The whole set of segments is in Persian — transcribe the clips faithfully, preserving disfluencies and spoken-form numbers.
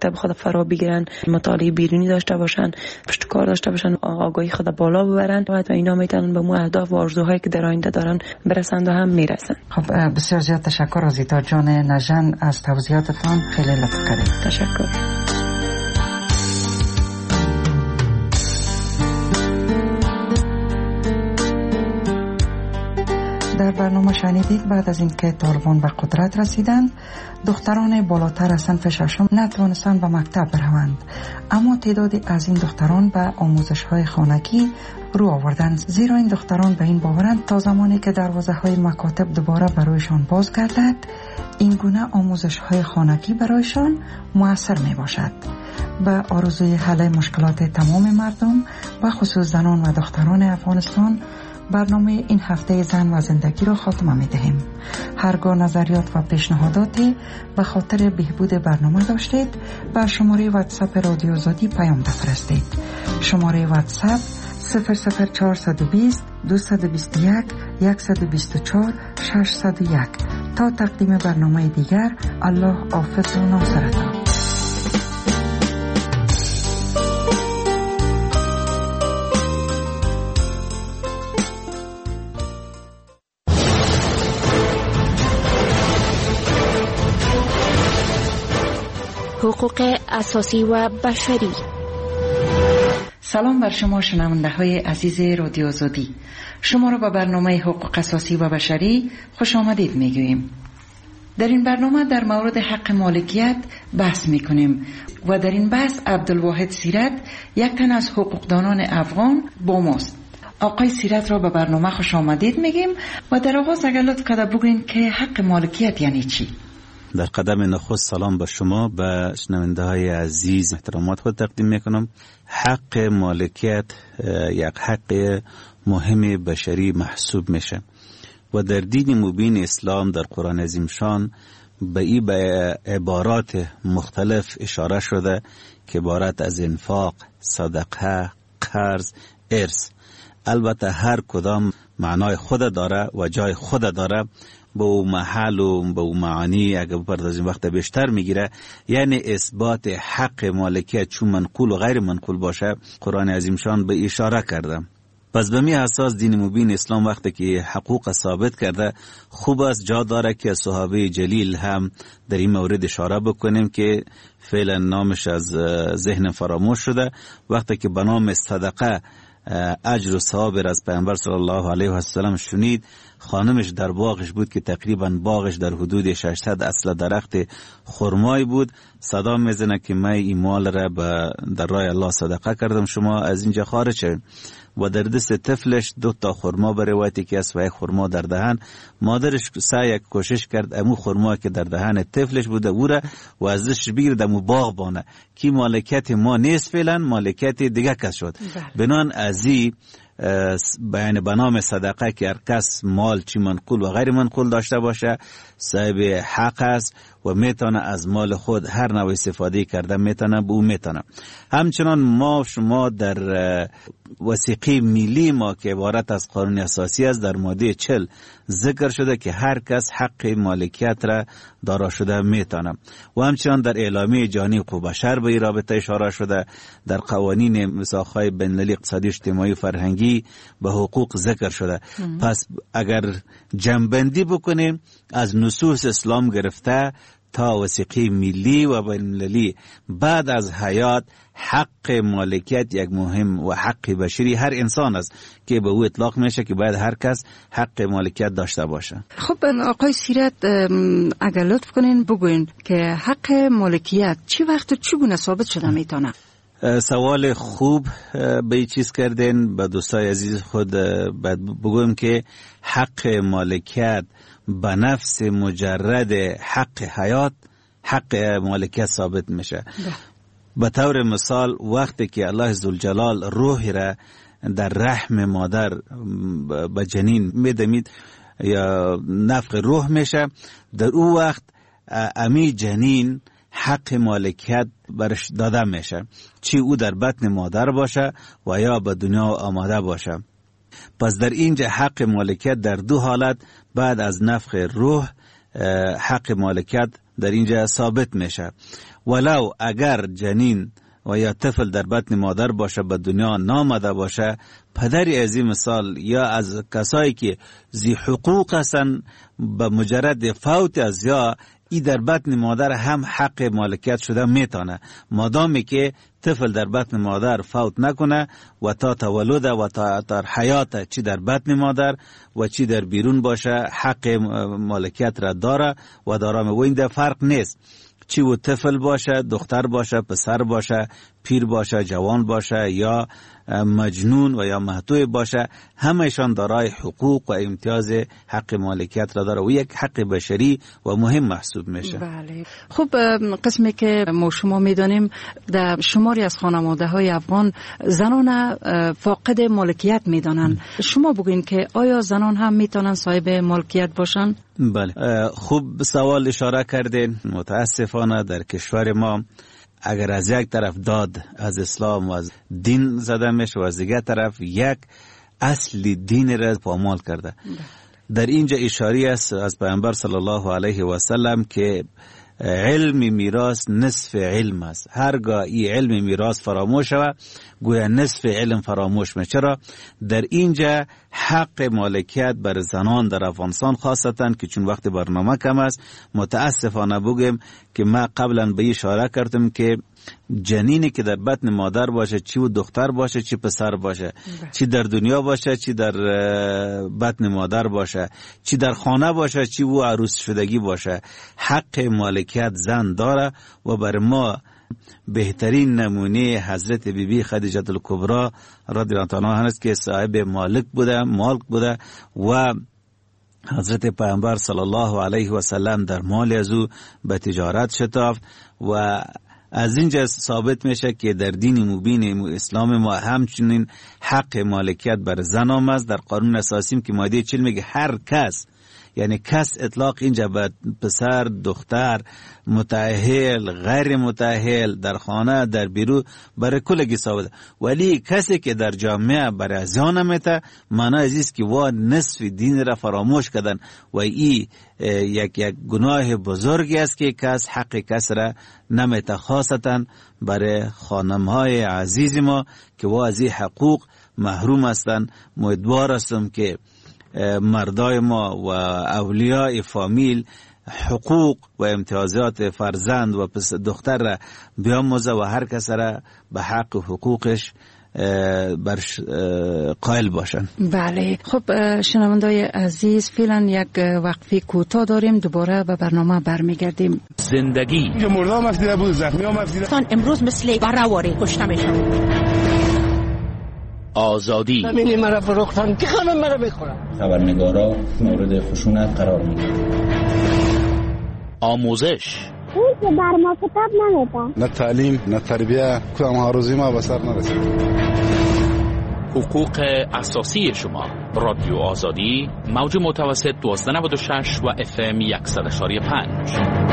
مکتب خود فرا بگیرن، مطالعه بیرونی داشته باشن، پشت کار داشته باشن، آگاهی خود بالا ببرن و اینا میتونن به مو اهداف و آرزوهایی که در آینده دارن برسند و هم میرسن. خب بسیار زیاد تشکر آزیتا جان نژن از توضیحاتتان، خیلی لطف کردید. تشکر. در برنامه شنیدید بعد از اینکه طالبان به قدرت رسیدند، دختران بالاتر از صنف ششم نتوانستند به مکتب بروند، اما تعدادی از این دختران به آموزش‌های خانگی رو آوردند، زیرا این دختران به این باورند تا زمانی که دروازه‌های مکاتب دوباره برایشان باز گردد، این گونه آموزش‌های خانگی برایشان مؤثر میباشد. به آرزوی حل مشکلات تمام مردم و خصوص زنان و دختران افغانستان، برنامه این هفته زن و زندگی را خاتمه می دهیم. هرگاه نظریات و پیشنهاداتی به خاطر بهبود برنامه داشتید، به شماره واتساپ رادیو آزادی پیام بفرستید. شماره واتساپ صفر صفر چهارصد و بیست دویست و بیست و یک صد و بیست و چهار ششصد و یک. تا تقدیم برنامه دیگر، الله حافظ و ناصرتان. حقوق اساسی و بشری. سلام بر شما شنونده های عزیز رادیو آزادی. شما را به برنامه حقوق اساسی و بشری خوش آمدید می گوییم. در این برنامه در مورد حق مالکیت بحث می کنیم و در این بحث عبدالواحد سیرت، یک تن از حقوقدانان افغان، با ماست. آقای سیرت را به برنامه خوش آمدید میگیم و در آغاز اگر لطف کنید بگوین که حق مالکیت یعنی چی؟ در قدم نخست سلام به شما، به شنونده های عزیز احترامات خود تقدیم میکنم. حق مالکیت یک حق مهم بشری محسوب میشه و در دین مبین اسلام در قرآن عظیم شان به این به عبارات مختلف اشاره شده که عبارت از انفاق، صدقه، قرض، ارث. البته هر کدام معنای خود داره و جای خود داره، به او محل و به او معانی اگر بپردازیم وقت بیشتر میگیره. یعنی اثبات حق مالکیت چون منقول و غیر منقول باشه، قرآن عظیم شان به اشاره کرده. پس به می اساس دین مبین اسلام وقتی که حقوق ثابت کرده، خوب است جا داره که صحابه جلیل هم در این مورد اشاره بکنیم که فعلا نامش از ذهن فراموش شده. وقتی که به نام صدقه اجر و ثواب از پیامبر صلی الله علیه و سلم شنید، خانمش در باغش بود که تقریبا باغش در حدود ششصد اصل درخت خرمای بود. صدا میزنه که من این مال را در راه الله صدقه کردم، شما از اینجا خارج شوید. و در دست طفلش دو تا خرما به روایتی که است و یک خرما در دهن. مادرش سعی کوشش کرد امو خرما که در دهن طفلش بوده او را و ازش بگیرد امو باغ بانه که مالکیت ما نیست، فعلا مالکیت دیگه کس شد. بنان ازی بیان به نام صدقه که هر کس مال چی منقول و غیر منقول داشته باشه صاحب حق است و میتونه از مال خود هر نوع استفاده کرده میتونه به او میتونه. همچنان ما شما در وثیقه ملی ما که عبارت از قانون اساسی است، در ماده چهل ذکر شده که هر کس حق مالکیت را دارا شده میتونه و همچنان در اعلامیه جهانی حقوق بشر به این رابطه اشاره شده. در قوانین میثاق‌های بین‌المللی اقتصادی اجتماعی و فرهنگی به حقوق ذکر شده. ام. پس اگر جمع‌بندی بکنیم از نصوص اسلام گرفته تا وثیقه ملی و بین‌المللی، بعد از حیات حق مالکیت یک مهم و حق بشری هر انسان است که به او اطلاق میشه که باید هر کس حق مالکیت داشته باشه. خب آقای سیرت اگر لطف کنین بگوین که حق مالکیت چی وقت و چگونه ثابت شده میتونه؟ سوال خوب به این چیز کردین. به دوستای عزیز خود بگویم که حق مالکیت به نفس مجرد حق حیات حق مالکیت ثابت میشه. به طور مثال وقتی که الله ذوالجلال روح را در رحم مادر به جنین میدمید یا نفخ روح میشه، در او وقت امی جنین حق مالکیت برش داده میشه، چی او در بطن مادر باشه و یا به دنیا آماده باشه. پس در اینجا حق مالکیت در دو حالت بعد از نفخ روح حق مالکیت در اینجا ثابت میشه. ولو اگر جنین و یا طفل در بطن مادر باشه به دنیا نامده باشه، پدری از این مثال یا از کسایی که ذی حقوق هستن به مجرد فوت از یا ای در بطن مادر هم حق مالکیت شده میتونه، مادامی که طفل در بطن مادر فوت نکنه و تا تولد و تا تا حیات چی در بطن مادر و چی در بیرون باشه حق مالکیت را داره و دارم. و این در فرق نیست چی و طفل باشه، دختر باشه، پسر باشه، پیر باشه، جوان باشه یا مجنون و یا محتوی باشه، همهشان دارای حقوق و امتیاز حق مالکیت را داره و یک حق بشری و مهم محسوب میشه. بله. خب قسمی که ما شما میدانیم در شماری از خانواده های افغان زنان فاقد مالکیت میدانن. شما بگوین که آیا زنان هم میتونن صاحب مالکیت باشن؟ بله، خوب سوال اشاره کردین. متاسفانه در کشور ما اگر از یک طرف داد از اسلام و از دین زده میشه و از دیگر طرف یک اصل دین را پامال کرده. در اینجا اشاره است از پیامبر صلی الله علیه و سلم که علم میراث نصف علم است. هرگاه این علم میراث فراموش شود گویا نصف علم فراموش میشه. چرا؟ در اینجا حق مالکیت بر زنان در افغانستان خاصتا که چون وقت برنامه کم است متاسفانه بگم که ما قبلا به اشاره کردم که جنینی که در بطن مادر باشه، چی و دختر باشه چی پسر باشه، چی در دنیا باشه چی در بطن مادر باشه، چی در خانه باشه چی و عروس شدگی باشه، حق مالکیت زن داره. و بر ما بهترین نمونه حضرت بی بی خدیجه الکبری رضی الله عنها هست که صاحب مالک بوده، مالک بوده و حضرت پیامبر صلی الله علیه و سلم در مال از او به تجارت شتافت و از اینجا ثابت میشه که در دین مبین اسلام ما همچنین حق مالکیت بر زن آمد. در قانون اساسی که ماده چهل میگه هر کس، یعنی کس اطلاق اینجا به پسر، دختر، متأهل، غیر متأهل، در خانه، در بیرون، برای کلگی ثابت. ولی کسی که در جامعه برای زیان میته معنی ازیست که وا نصف دین را فراموش کردن و ای یک یک گناه بزرگی است که کس حق کس را نمیته، خاصتا برای خانمهای عزیز ما که وا از این حقوق محروم هستند. امیدوار هستم که مردای ما و اولیاء فامیل حقوق و امتیازات فرزند و دختر را بیاموزه و هر کس را به حق و حقوقش برش قائل باشن. بله. خب شنوندای عزیز فعلا یک وقفه کوتاه داریم، دوباره به برنامه برمیگردیم. زندگی اینجا مردم افزیده بود، زخمی هم افزیده. امروز مثل برآواره کشته میشن. آزادی همینی مرا فروختن که خانم مرا بخورم. خبرنگارا مورد خشونت قرار میدن. آموزش اون که بر ما کتاب نمیدن. نه تعلیم نه تربیه، کدام هاروزی ما به سر نرسید. حقوق اساسی شما. رادیو آزادی موج متوسط دوازده نود و شش و اف ام صد و پنج.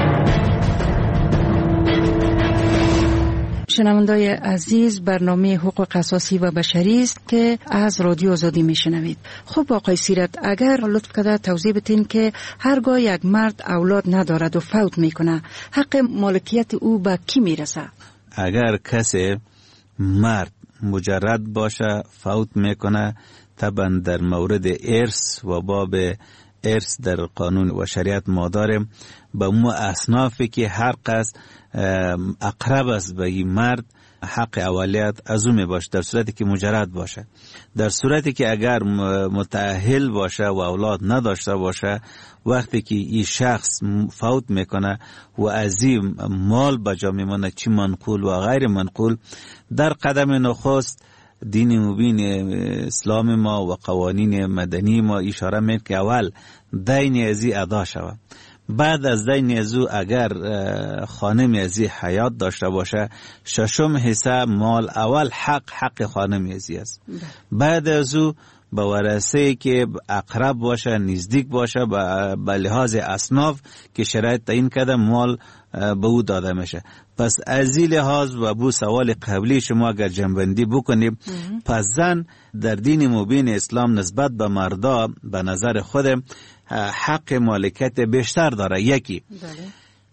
شنوندای عزیز، برنامه حقوق اساسی و بشری است که از رادیو آزادی میشنوید. خب آقای سیرت، اگر لطف کرده توضیح بدین که هرگاه یک مرد اولاد ندارد و فوت میکنه حق مالکیت او به کی میرسه؟ اگر کسی مرد مجرد باشه فوت میکنه، طبعا در مورد ارث و باب ارث در قانون و شریعت ما داریم به اون اصنافی که هر قصد اقرب است به این مرد حق اولیت از اون می باشه، در صورتی که مجرد باشه. در صورتی که اگر متأهل باشه و اولاد نداشته باشه، وقتی که این شخص فوت میکنه و از این مال بجا میمونه، چی منقول و غیر منقول، در قدم نخست دین مبین اسلام ما و قوانین مدنی ما اشاره میکنه که اول دین ازی ادا شود. بعد از دین ازو اگر خانم ازی حیات داشته باشه، ششم حصه مال اول حق حق خانم ازی است. بعد ازو به ورثه که اقرب باشه، نزدیک باشه، به لحاظ اصناف که شرایط تعیین کرده مال به او داده میشه. پس از این لحاظ و بو سوال قبلی شما اگر جنبندی بکنیم، پس زن در دین مبین اسلام نسبت به مردا به نظر خودم حق مالکیت بیشتر داره. یکی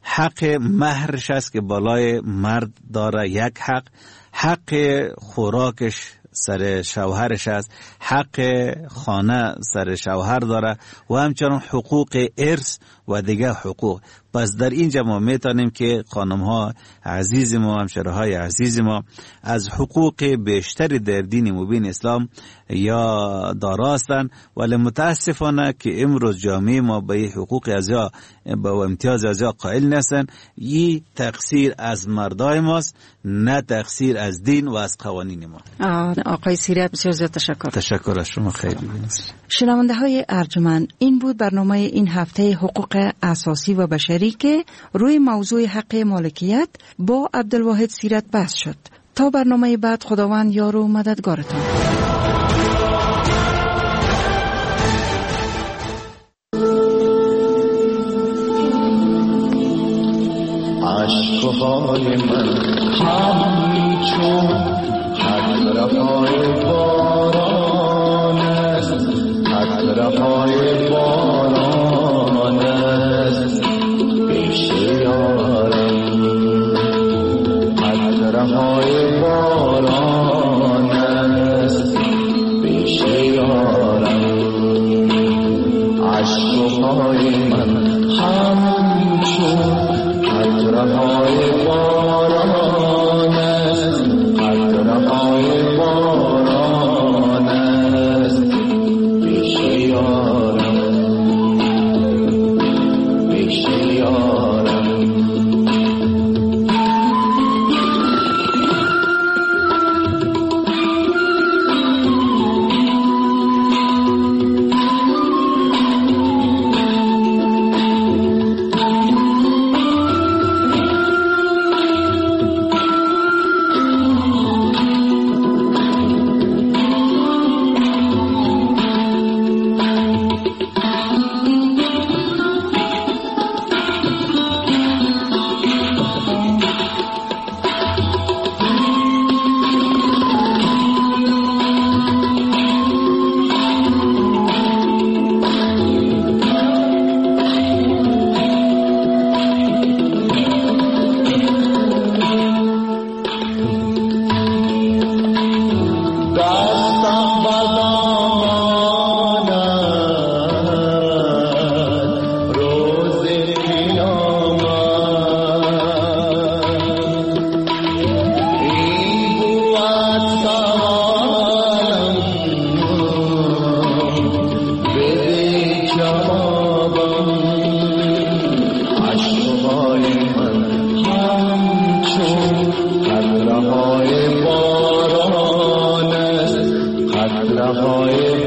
حق مهرش است که بالای مرد داره، یک حق. حق خوراکش سر شوهرش است، حق خانه سر شوهر داره و همچنان حقوق ارث و دیگه حقوق. پس در اینجا ما میتونیم که خانم ها عزیز ما، همشهره های عزیز ما از حقوق بیشتری در دین مبین اسلام یا داراستن، ولی متاسفانه که امروز جامعه ما به حقوق ازیا به امتیاز ازیا قائل نیستن. این تقصیر از مردای ماست، نه تقصیر از دین و از قوانین ما. آقای سیرت بسیار زیاد تشکر. تشکر از شما، خیلی بینست. شنونده های ارجمند، این بود برنامه این هفته حقوق اساسی و بشری که روی موضوع حق مالکیت با عبدالواحد سیرت بحث شد. تا برنامه بعد، خداوند یار و مددگارتان. عشقهای من همچون قطره‌های باران است، قطره‌های باران است پیش یارم، قطره‌های باران است پیش یارم. عشقهای من همچون قطره‌های باران است، قطره‌های باران است پیش یارم، پیش یارم. قطره‌های